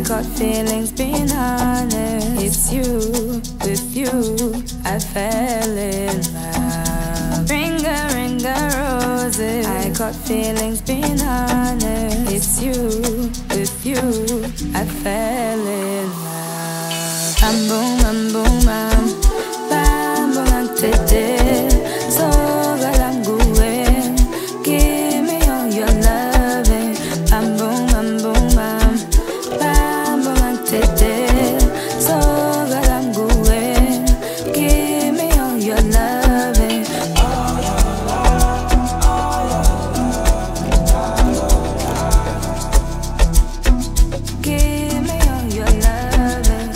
got feelings, being honest. It's you, with you, I fell in love. Ring a roses. I got feelings, being honest. It's you, with you, I fell in love. I'm boom, bam, boom, tete. So galanguin, give me all your loving. I'm boom, bam, boom, tete. So galanguin, give me all your loving. Give me all your loving.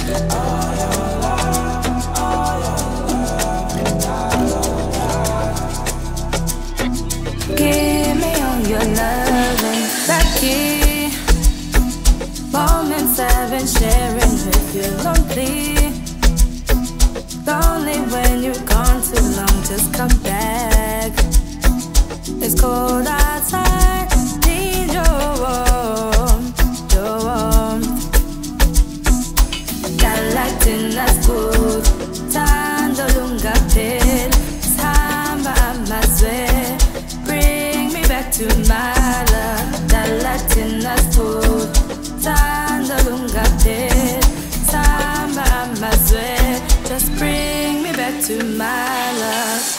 Give me all your loving. Becky, moments I've been sharing with you. Lonely when you're gone too long. Just come back. It's cold outside. Need your warmth. Dalatinas good. Tando lunga pil. Samba amazwe. Bring me back to my love. Dalatinas good. Tando lunga pil. Samba amazwe. Just bring me back to my love.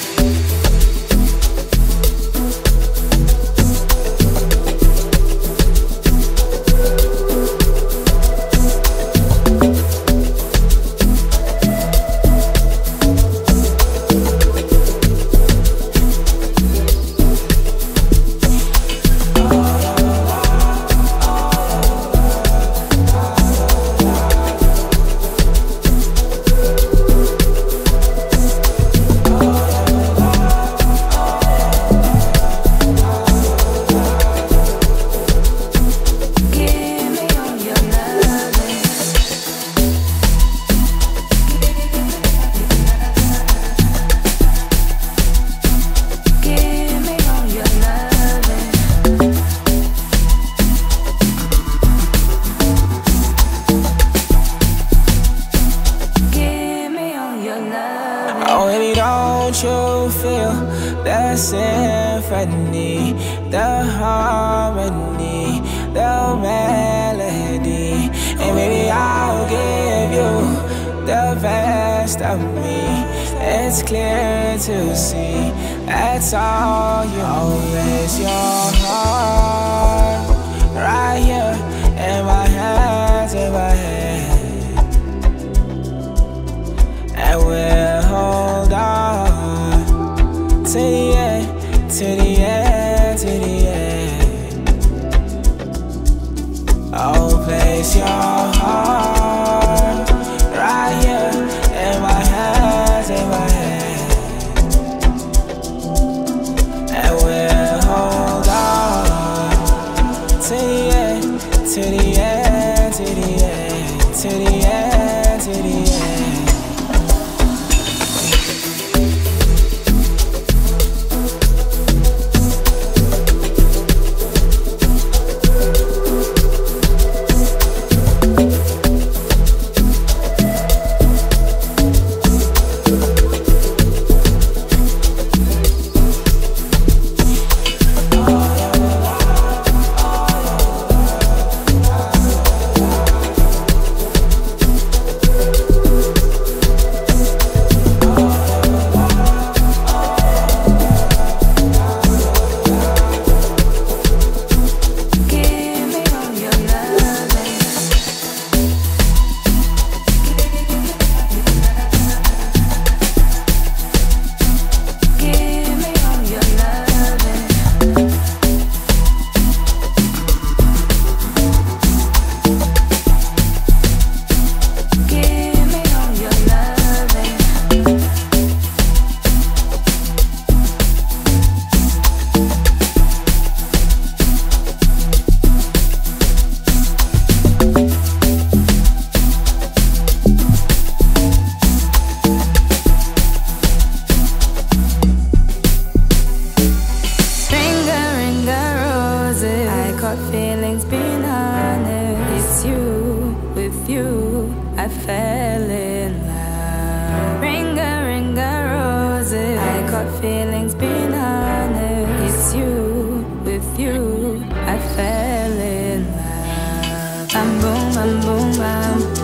Symphony, the harmony, the melody, and maybe I'll give you the best of me. It's clear to see that's all you always your heart right here in my hands, in my hand, and we'll hold on to the end. To the end, to the end. Oh, place your heart right here in my hands, in my hand, and we'll hold on to the end, to the end, to the end, to the end, to the end. feelings been honest. It's you, with you, I fell in love. Bam boom, bam boom, bam.